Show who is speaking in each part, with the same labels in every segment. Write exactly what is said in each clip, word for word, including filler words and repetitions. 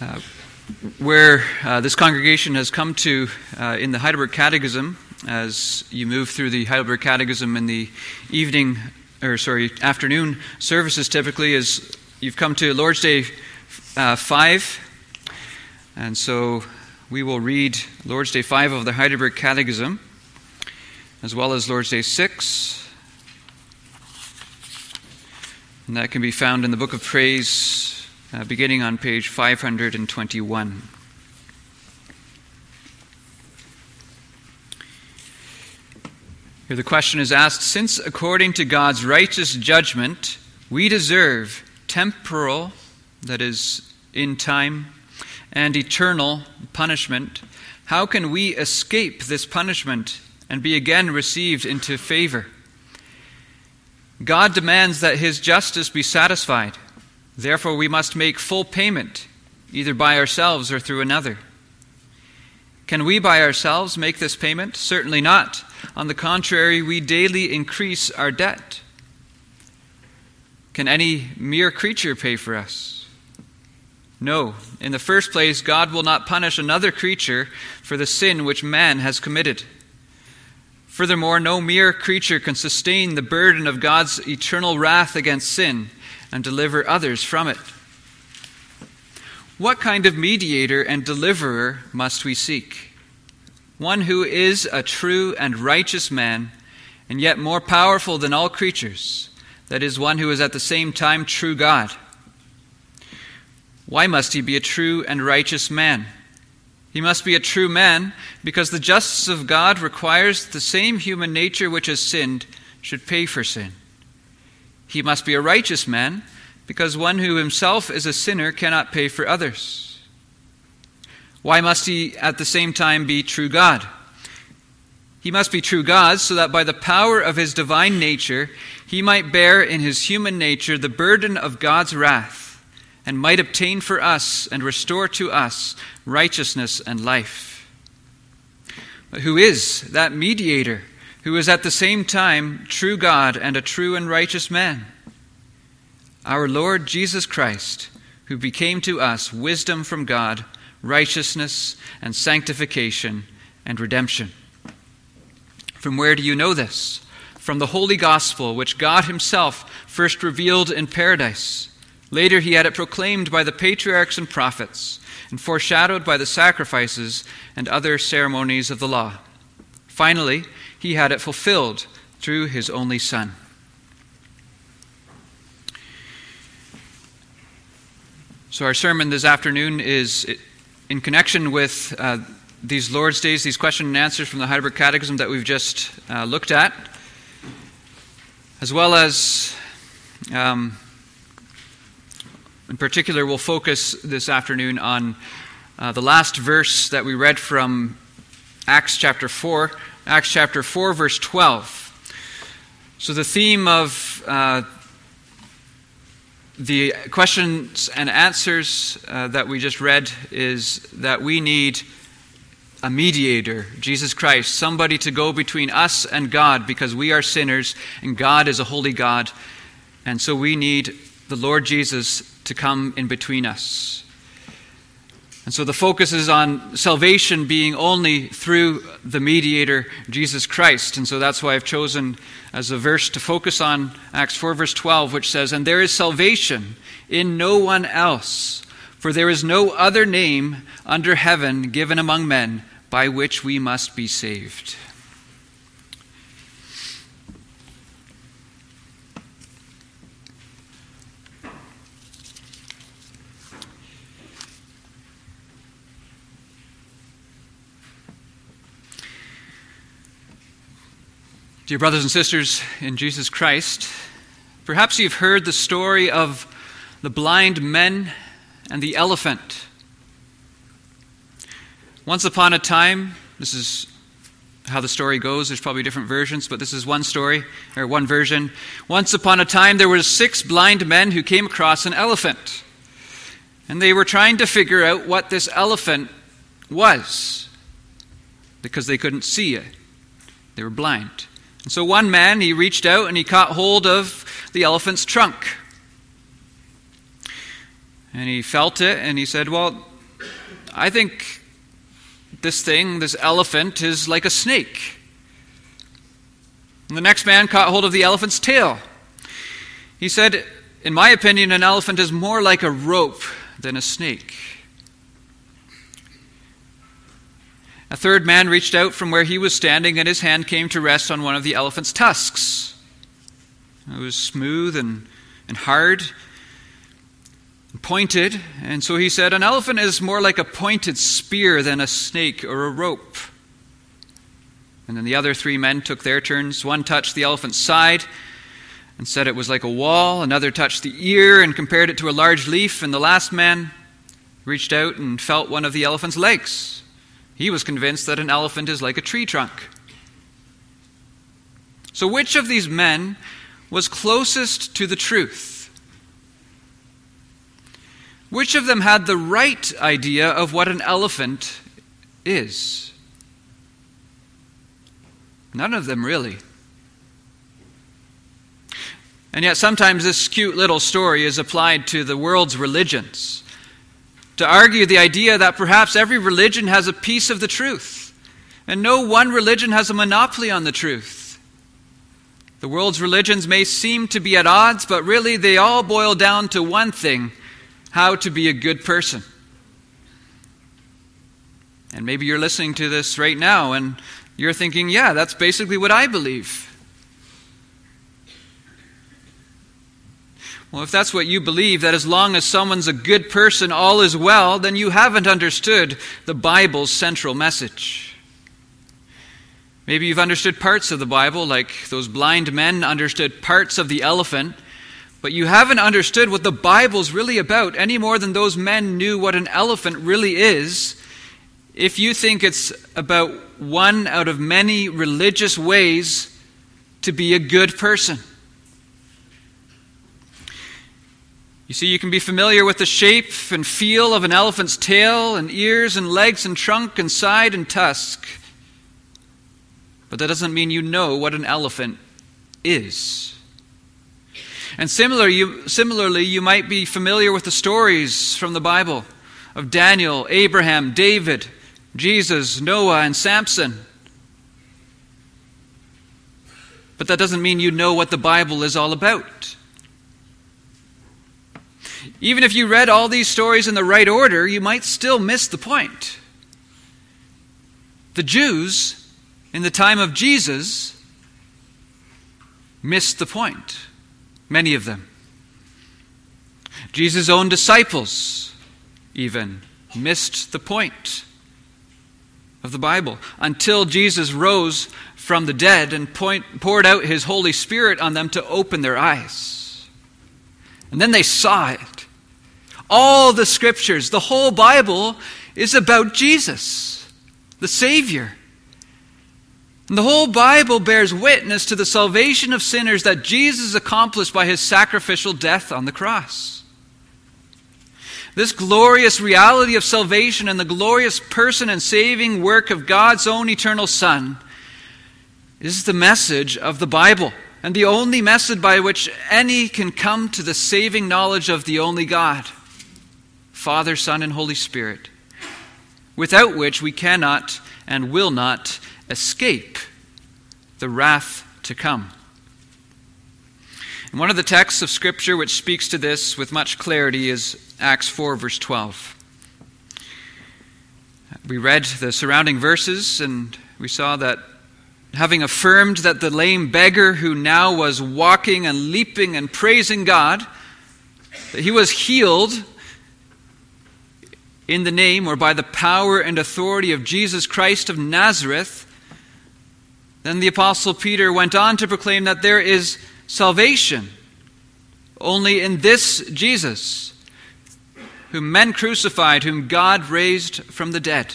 Speaker 1: Uh, where uh, this congregation has come to uh, in the Heidelberg Catechism, as you move through the Heidelberg Catechism in the evening, or sorry, afternoon services typically, is you've come to Lord's Day uh, five, and so we will read Lord's Day five of the Heidelberg Catechism, as well as Lord's Day six, and that can be found in the Book of Praise, Uh, beginning on page five hundred twenty-one. Here the question is asked, since according to God's righteous judgment we deserve temporal, that is, in time, and eternal punishment, how can we escape this punishment and be again received into favor? God demands that his justice be satisfied. Therefore, we must make full payment, either by ourselves or through another. Can we by ourselves make this payment? Certainly not. On the contrary, we daily increase our debt. Can any mere creature pay for us? No. In the first place, God will not punish another creature for the sin which man has committed. Furthermore, no mere creature can sustain the burden of God's eternal wrath against sin and deliver others from it. What kind of mediator and deliverer must we seek? One who is a true and righteous man, and yet more powerful than all creatures. That is, one who is at the same time true God. Why must he be a true and righteous man? He must be a true man because the justice of God requires the same human nature which has sinned should pay for sin. He must be a righteous man, because one who himself is a sinner cannot pay for others. Why must he at the same time be true God? He must be true God so that by the power of his divine nature, he might bear in his human nature the burden of God's wrath, and might obtain for us and restore to us righteousness and life. But who is that mediator who is at the same time true God and a true and righteous man? Our Lord Jesus Christ, who became to us wisdom from God, righteousness and sanctification and redemption. From where do you know this? From the Holy Gospel, which God himself first revealed in paradise. Later he had it proclaimed by the patriarchs and prophets, and foreshadowed by the sacrifices and other ceremonies of the law. Finally, he had it fulfilled through his only Son. So our sermon this afternoon is in connection with uh, these Lord's Days, these question and answers from the Heidelberg Catechism that we've just uh, looked at, as well as, um, in particular, we'll focus this afternoon on uh, the last verse that we read from Acts chapter four, Acts chapter four, verse twelve. So the theme of uh, the questions and answers uh, that we just read is that we need a mediator, Jesus Christ, somebody to go between us and God, because we are sinners and God is a holy God. And so we need the Lord Jesus to come in between us. And so the focus is on salvation being only through the mediator, Jesus Christ. And so that's why I've chosen as a verse to focus on Acts four, verse twelve, which says, "And there is salvation in no one else, for there is no other name under heaven given among men by which we must be saved." Dear brothers and sisters in Jesus Christ, perhaps you've heard the story of the blind men and the elephant. Once upon a time, this is how the story goes. There's probably different versions, but this is one story, or one version. Once upon a time, there were six blind men who came across an elephant. And they were trying to figure out what this elephant was, because they couldn't see it. They were blind. And so one man, he reached out and he caught hold of the elephant's trunk. And he felt it and he said, "Well, I think this thing, this elephant, is like a snake. And the next man caught hold of the elephant's tail. He said, in my opinion, an elephant is more like a rope than a snake. A third man reached out from where he was standing, and his hand came to rest on one of the elephant's tusks. It was smooth and, and hard and pointed, and so he said, an elephant is more like a pointed spear than a snake or a rope. And then the other three men took their turns. One touched the elephant's side and said it was like a wall. Another touched the ear and compared it to a large leaf. And the last man reached out and felt one of the elephant's legs. He was convinced that an elephant is like a tree trunk. So which of these men was closest to the truth? Which of them had the right idea of what an elephant is? None of them, really. And yet sometimes this cute little story is applied to the world's religions to argue the idea that perhaps every religion has a piece of the truth, and no one religion has a monopoly on the truth. The world's religions may seem to be at odds, but really they all boil down to one thing: how to be a good person. And maybe you're listening to this right now and you're thinking, yeah, that's basically what I believe. Well, if that's what you believe, that as long as someone's a good person, all is well, then you haven't understood the Bible's central message. Maybe you've understood parts of the Bible, like those blind men understood parts of the elephant, but you haven't understood what the Bible's really about any more than those men knew what an elephant really is. If you think it's about one out of many religious ways to be a good person. You see, you can be familiar with the shape and feel of an elephant's tail and ears and legs and trunk and side and tusk. But that doesn't mean you know what an elephant is. And similar, you, similarly, you might be familiar with the stories from the Bible of Daniel, Abraham, David, Jesus, Noah, and Samson. But that doesn't mean you know what the Bible is all about. Even if you read all these stories in the right order, you might still miss the point. The Jews, in the time of Jesus, missed the point. Many of them. Jesus' own disciples even missed the point of the Bible until Jesus rose from the dead and point, poured out his Holy Spirit on them to open their eyes. And then they saw it. All the scriptures, the whole Bible is about Jesus, the Savior. And the whole Bible bears witness to the salvation of sinners that Jesus accomplished by his sacrificial death on the cross. This glorious reality of salvation and the glorious person and saving work of God's own eternal Son is the message of the Bible, and the only message by which any can come to the saving knowledge of the only God, Father, Son, and Holy Spirit, without which we cannot and will not escape the wrath to come. And one of the texts of Scripture which speaks to this with much clarity is Acts four, verse twelve. We read the surrounding verses, and we saw that having affirmed that the lame beggar who now was walking and leaping and praising God, that he was healed in the name or by the power and authority of Jesus Christ of Nazareth, then the Apostle Peter went on to proclaim that there is salvation only in this Jesus, whom men crucified, whom God raised from the dead.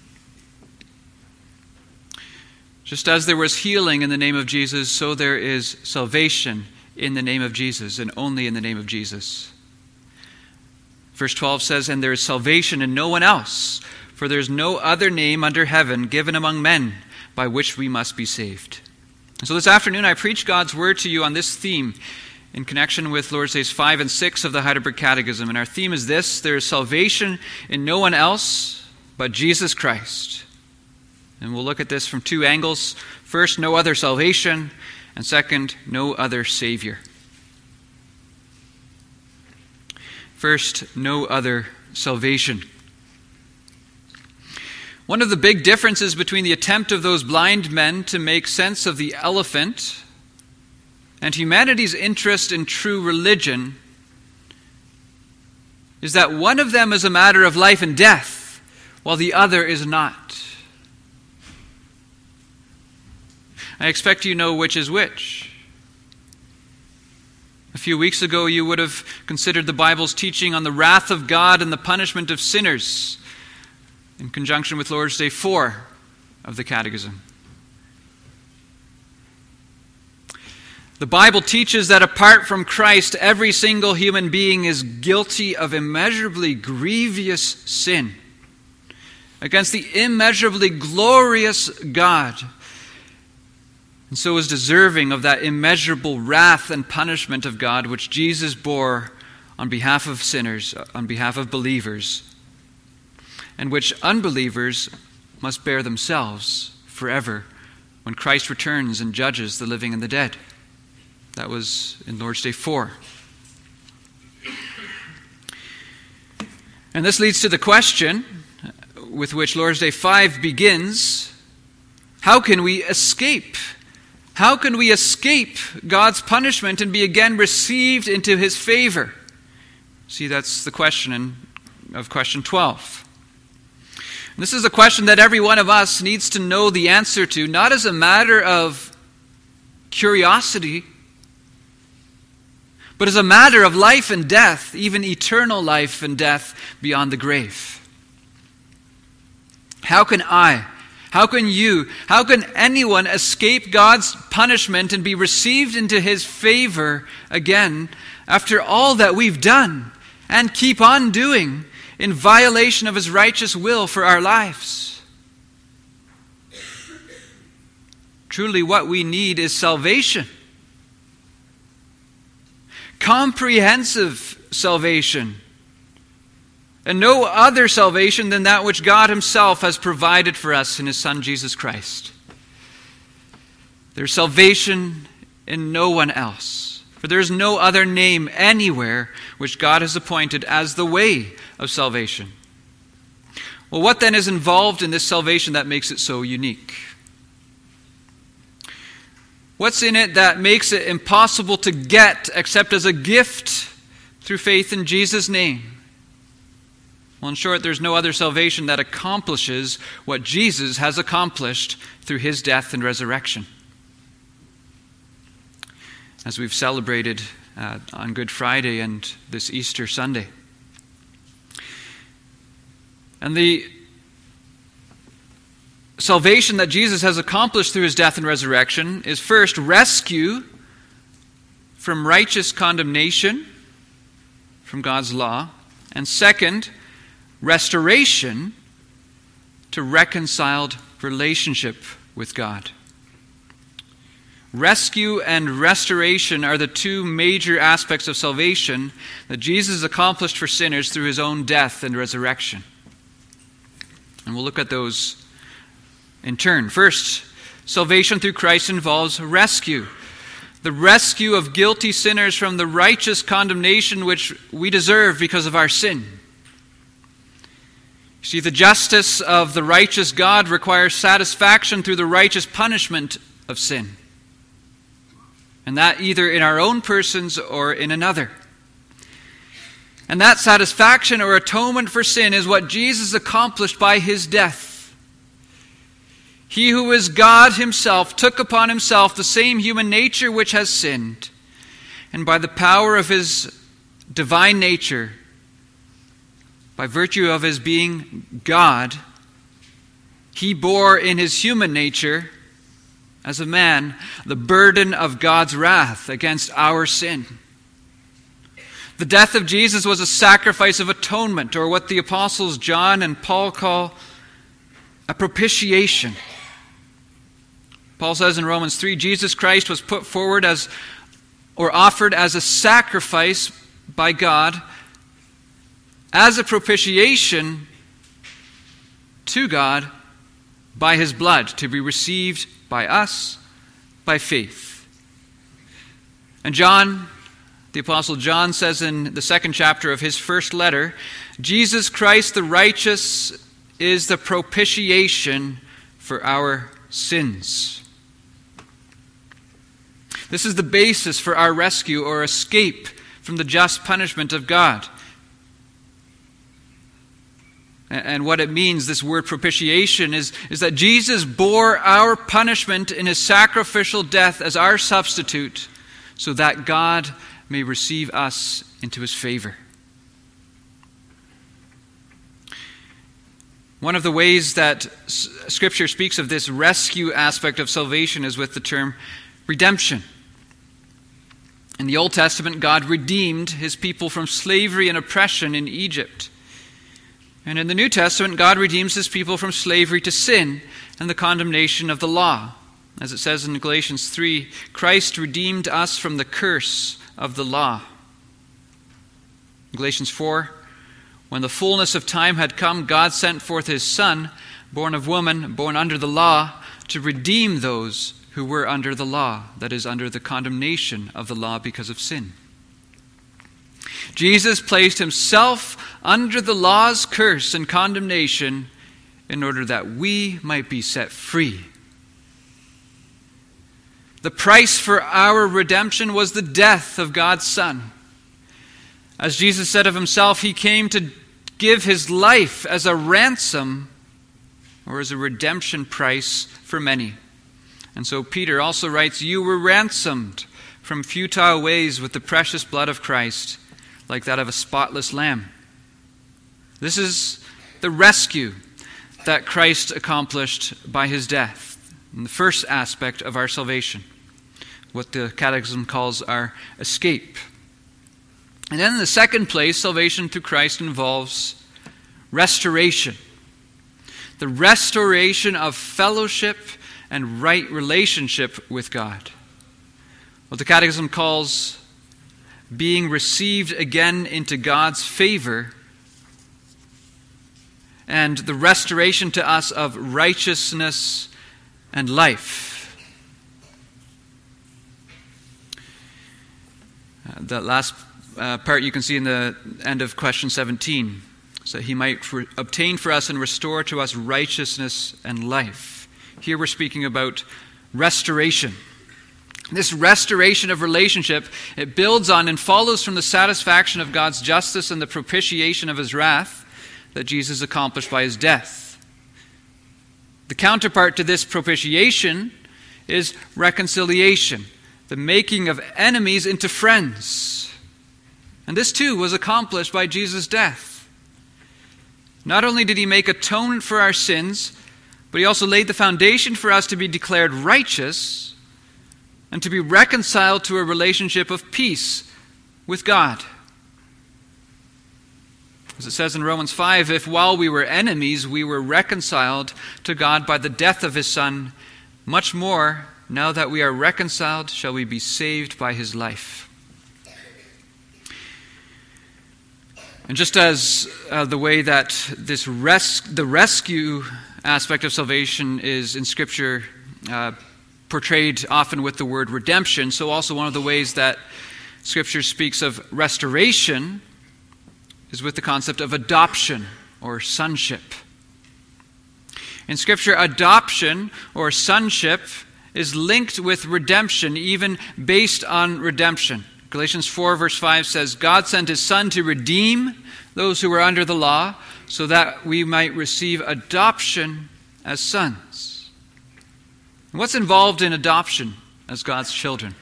Speaker 1: Just as there was healing in the name of Jesus, so there is salvation in the name of Jesus, and only in the name of Jesus. Verse twelve says, "And there is salvation in no one else, for there is no other name under heaven given among men by which we must be saved." And so this afternoon I preach God's word to you on this theme in connection with Lord's Days five and six of the Heidelberg Catechism. And our theme is this: there is salvation in no one else, but Jesus Christ. And we'll look at this from two angles. First, no other salvation, and second, no other Savior. First, no other salvation. One of the big differences between the attempt of those blind men to make sense of the elephant and humanity's interest in true religion is that one of them is a matter of life and death, while the other is not. I expect you know which is which. A few weeks ago, you would have considered the Bible's teaching on the wrath of God and the punishment of sinners in conjunction with Lord's Day four of the Catechism. The Bible teaches that apart from Christ, every single human being is guilty of immeasurably grievous sin against the immeasurably glorious God, and so is deserving of that immeasurable wrath and punishment of God which Jesus bore on behalf of sinners, on behalf of believers, and which unbelievers must bear themselves forever when Christ returns and judges the living and the dead. That was in Lord's Day four. And this leads to the question with which Lord's Day five begins: how can we escape? How can we escape God's punishment and be again received into His favor? See, that's the question in, of question twelve. And this is a question that every one of us needs to know the answer to, not as a matter of curiosity, but as a matter of life and death, even eternal life and death beyond the grave. How can I, how can you, how can anyone escape God's punishment and be received into His favor again after all that we've done and keep on doing in violation of His righteous will for our lives? Truly, what we need is salvation. Comprehensive salvation. And no other salvation than that which God Himself has provided for us in His Son, Jesus Christ. There's salvation in no one else. For there is no other name anywhere which God has appointed as the way of salvation. Well, what then is involved in this salvation that makes it so unique? What's in it that makes it impossible to get except as a gift through faith in Jesus' name? Well, in short, there's no other salvation that accomplishes what Jesus has accomplished through His death and resurrection. As we've celebrated uh, on Good Friday and this Easter Sunday. And the salvation that Jesus has accomplished through His death and resurrection is first rescue from righteous condemnation from God's law, and second, restoration to reconciled relationship with God. Rescue and restoration are the two major aspects of salvation that Jesus accomplished for sinners through His own death and resurrection. And we'll look at those in turn. First, salvation through Christ involves rescue. The rescue of guilty sinners from the righteous condemnation which we deserve because of our sin. See, the justice of the righteous God requires satisfaction through the righteous punishment of sin. And that either in our own persons or in another. And that satisfaction or atonement for sin is what Jesus accomplished by His death. He who is God Himself took upon Himself the same human nature which has sinned, and by the power of His divine nature, by virtue of His being God, He bore in His human nature, as a man, the burden of God's wrath against our sin. The death of Jesus was a sacrifice of atonement, or what the apostles John and Paul call a propitiation. Paul says in Romans three, Jesus Christ was put forward as, or offered as a sacrifice by God, as a propitiation to God by his blood, to be received by us by faith. And John, the Apostle John, says in the second chapter of his first letter, Jesus Christ the righteous is the propitiation for our sins. This is the basis for our rescue or escape from the just punishment of God. And what it means, this word propitiation, is, is that Jesus bore our punishment in his sacrificial death as our substitute so that God may receive us into his favor. One of the ways that Scripture speaks of this rescue aspect of salvation is with the term redemption. In the Old Testament, God redeemed his people from slavery and oppression in Egypt. And in the New Testament, God redeems his people from slavery to sin and the condemnation of the law. As it says in Galatians three, Christ redeemed us from the curse of the law. In Galatians four, when the fullness of time had come, God sent forth his Son, born of woman, born under the law, to redeem those who were under the law, that is, under the condemnation of the law because of sin. Jesus placed himself under the law's curse and condemnation in order that we might be set free. The price for our redemption was the death of God's Son. As Jesus said of himself, he came to give his life as a ransom or as a redemption price for many. And so Peter also writes, you were ransomed from futile ways with the precious blood of Christ, like that of a spotless lamb. This is the rescue that Christ accomplished by his death, in the first aspect of our salvation, what the Catechism calls our escape. And then in the second place, salvation through Christ involves restoration. The restoration of fellowship and right relationship with God. What the Catechism calls being received again into God's favor, and the restoration to us of righteousness and life. Uh, that last uh, part you can see in the end of question seventeen. So he might re- obtain for us and restore to us righteousness and life. Here we're speaking about restoration. This restoration of relationship, it builds on and follows from the satisfaction of God's justice and the propitiation of his wrath that Jesus accomplished by his death. The counterpart to this propitiation is reconciliation, the making of enemies into friends. And this too was accomplished by Jesus' death. Not only did he make atonement for our sins, but he also laid the foundation for us to be declared righteous and to be reconciled to a relationship of peace with God. As it says in Romans five, if while we were enemies, we were reconciled to God by the death of his Son, much more, now that we are reconciled, shall we be saved by his life. And just as uh, the way that this res- the rescue aspect of salvation is in Scripture uh, portrayed often with the word redemption, so also one of the ways that Scripture speaks of restoration is with the concept of adoption or sonship. In Scripture, adoption or sonship is linked with redemption, even based on redemption. Galatians four verse five says, God sent his Son to redeem those who were under the law so that we might receive adoption as sons. And what's involved in adoption as God's children?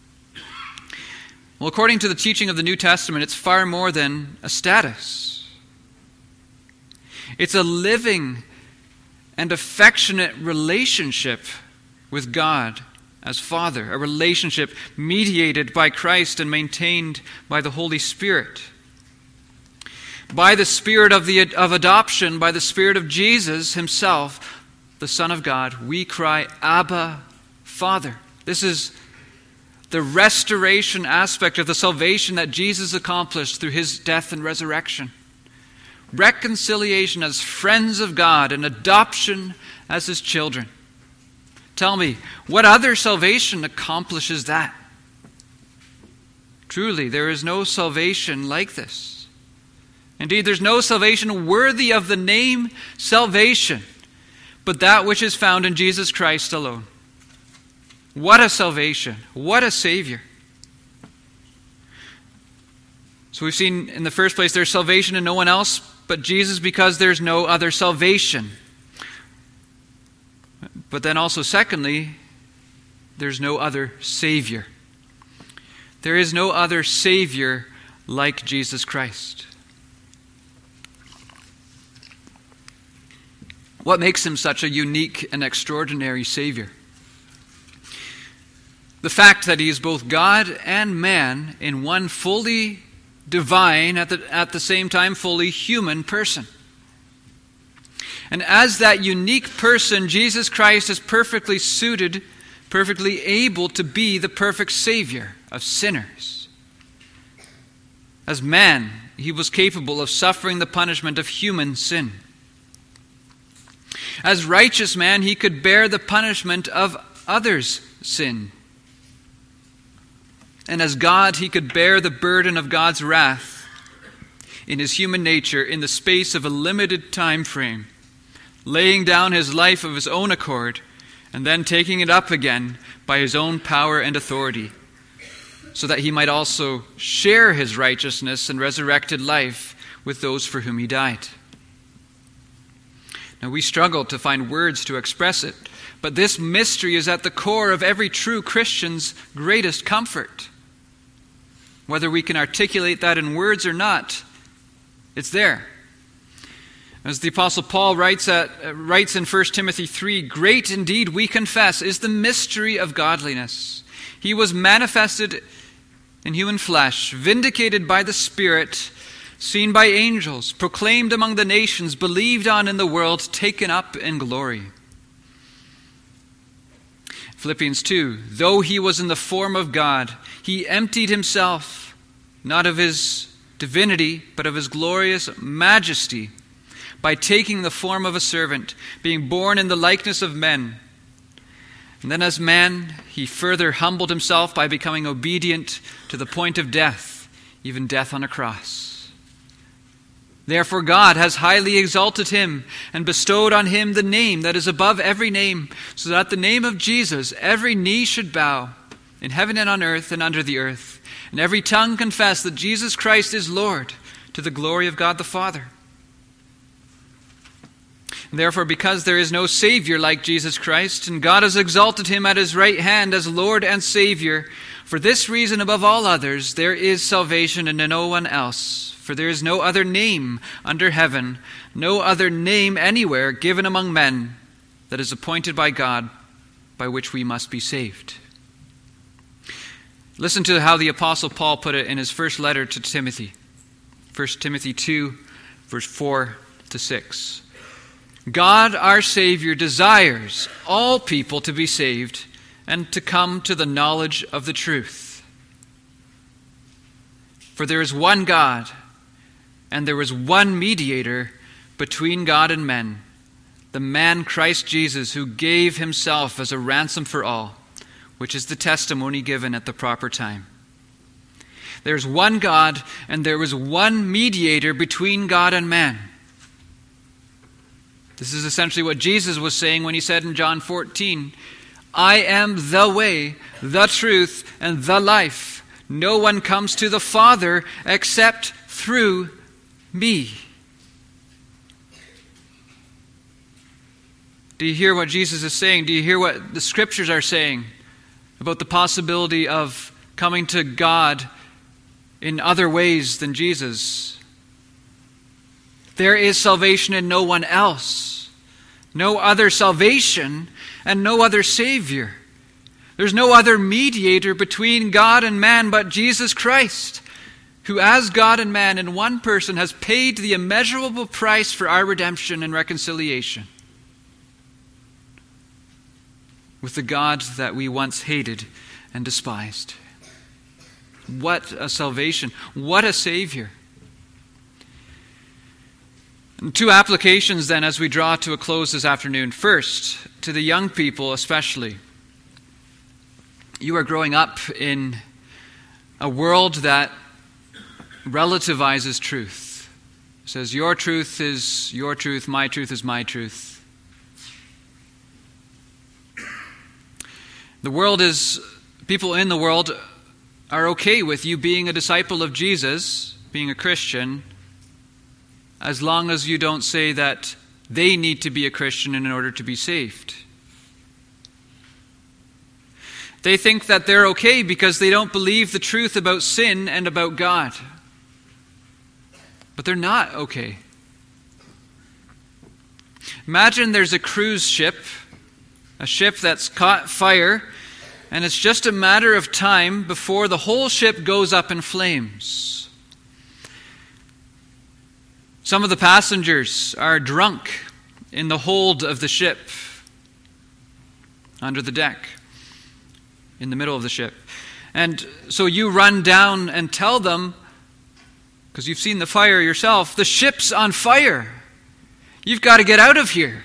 Speaker 1: Well, according to the teaching of the New Testament, it's far more than a status. It's a living and affectionate relationship with God as Father, a relationship mediated by Christ and maintained by the Holy Spirit. By the Spirit of, the, of adoption, by the Spirit of Jesus himself, the Son of God, we cry, Abba, Father. This is the restoration aspect of the salvation that Jesus accomplished through his death and resurrection. reconciliation as friends of God, and adoption as his children. Tell me, what other salvation accomplishes that? Truly, there is no salvation like this. Indeed, there's no salvation worthy of the name salvation, but that which is found in Jesus Christ alone. What a salvation! What a Savior! So we've seen in the first place there's salvation in no one else but Jesus, because there's no other salvation. But then also secondly, there's no other Savior. There is no other Savior like Jesus Christ. What makes him such a unique and extraordinary Savior? The fact that he is both God and man in one fully divine, at the, at the same time fully human person. And as that unique person, Jesus Christ is perfectly suited, perfectly able to be the perfect Savior of sinners. As man, he was capable of suffering the punishment of human sin. As righteous man, he could bear the punishment of others' sin. And as God, he could bear the burden of God's wrath in his human nature in the space of a limited time frame, laying down his life of his own accord and then taking it up again by his own power and authority, so that he might also share his righteousness and resurrected life with those for whom he died. Now, we struggle to find words to express it, but this mystery is at the core of every true Christian's greatest comfort. Whether we can articulate that in words or not, it's there. As the Apostle Paul writes, at, uh, writes in First Timothy three, "Great indeed, we confess, is the mystery of godliness. He was manifested in human flesh, vindicated by the Spirit, seen by angels, proclaimed among the nations, believed on in the world, taken up in glory." Philippians two, "Though he was in the form of God, he emptied himself, not of his divinity, but of his glorious majesty, by taking the form of a servant, being born in the likeness of men. And then as man, he further humbled himself by becoming obedient to the point of death, even death on a cross. Therefore God has highly exalted him and bestowed on him the name that is above every name, so that at the name of Jesus every knee should bow, in heaven and on earth and under the earth, and every tongue confess that Jesus Christ is Lord, to the glory of God the Father. And therefore, because there is no Savior like Jesus Christ, and God has exalted him at his right hand as Lord and Savior, for this reason above all others, there is salvation in no one else. For there is no other name under heaven, no other name anywhere given among men that is appointed by God by which we must be saved. Listen to how the Apostle Paul put it in his first letter to Timothy. First Timothy two, verse four to six. God our Savior desires all people to be saved and to come to the knowledge of the truth. For there is one God, and there is one mediator between God and men, the man Christ Jesus, who gave himself as a ransom for all, which is the testimony given at the proper time. There's one God, and there is one mediator between God and man. This is essentially what Jesus was saying when he said in John fourteen, "I am the way, the truth, and the life. No one comes to the Father except through me." Do you hear what Jesus is saying? Do you hear what the Scriptures are saying about the possibility of coming to God in other ways than Jesus? There is salvation in no one else. No other salvation and no other Savior. There's no other mediator between God and man but Jesus Christ, who as God and man in one person has paid the immeasurable price for our redemption and reconciliation with the God that we once hated and despised. What a salvation. What a Savior. Two applications then as we draw to a close this afternoon. First, to the young people especially. You are growing up in a world that relativizes truth. It says your truth is your truth, my truth is my truth. The world is, people in the world are okay with you being a disciple of Jesus, being a Christian, as long as you don't say that they need to be a Christian in order to be saved. They think that they're okay because they don't believe the truth about sin and about God. But they're not okay. Imagine there's a cruise ship, a ship that's caught fire, and it's just a matter of time before the whole ship goes up in flames. Some of the passengers are drunk in the hold of the ship, under the deck, in the middle of the ship. And so you run down and tell them, because you've seen the fire yourself, the ship's on fire. You've got to get out of here.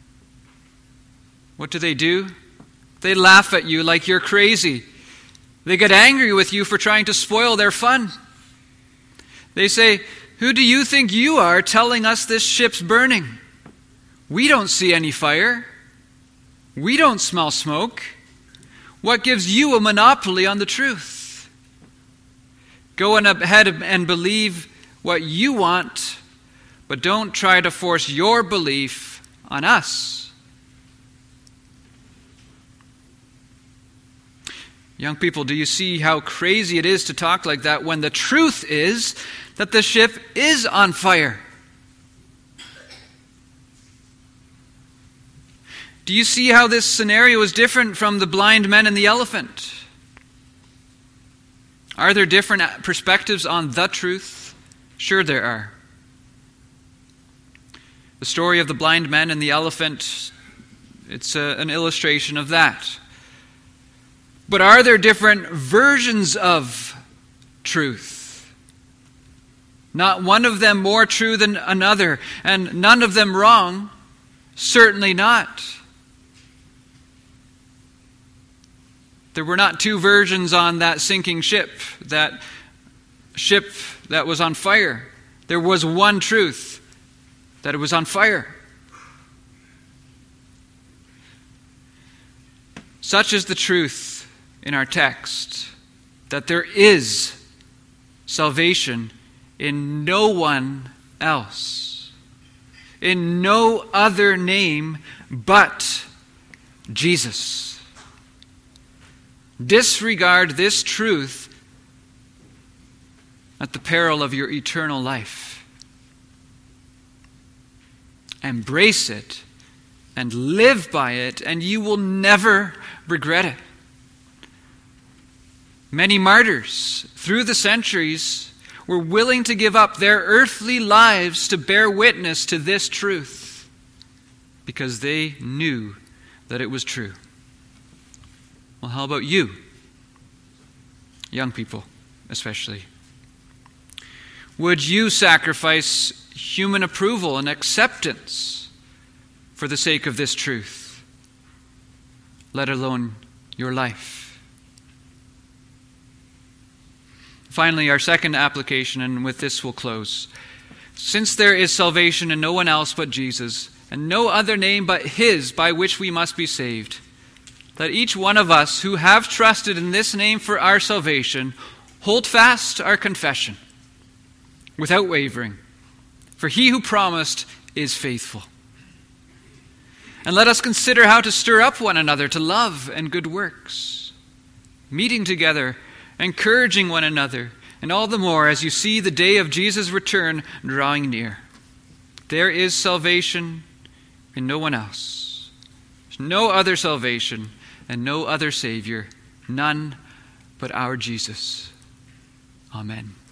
Speaker 1: What do they do? They laugh at you like you're crazy. They get angry with you for trying to spoil their fun. They say, "Who do you think you are telling us this ship's burning? We don't see any fire. We don't smell smoke. What gives you a monopoly on the truth? Go on ahead and believe what you want, but don't try to force your belief on us." Young people, do you see how crazy it is to talk like that when the truth is that the ship is on fire? Do you see how this scenario is different from the blind men and the elephant? Are there different perspectives on the truth? Sure there are. The story of the blind men and the elephant, it's a, an illustration of that. But are there different versions of truth? Not one of them more true than another, and none of them wrong? Certainly not. There were not two versions on that sinking ship, that ship that was on fire. There was one truth, that it was on fire. Such is the truth in our text, that there is salvation in no one else, in no other name but Jesus. Disregard this truth at the peril of your eternal life. Embrace it and live by it, and you will never regret it. Many martyrs through the centuries were willing to give up their earthly lives to bear witness to this truth because they knew that it was true. Well, how about you? Young people, especially. Would you sacrifice human approval and acceptance for the sake of this truth, let alone your life? Finally, our second application, and with this we'll close. Since there is salvation in no one else but Jesus, and no other name but His by which we must be saved, let each one of us who have trusted in this name for our salvation hold fast our confession without wavering, for He who promised is faithful. And let us consider how to stir up one another to love and good works, meeting together, encouraging one another, and all the more as you see the day of Jesus' return drawing near. There is salvation in no one else. There's no other salvation and no other Savior, none but our Jesus. Amen.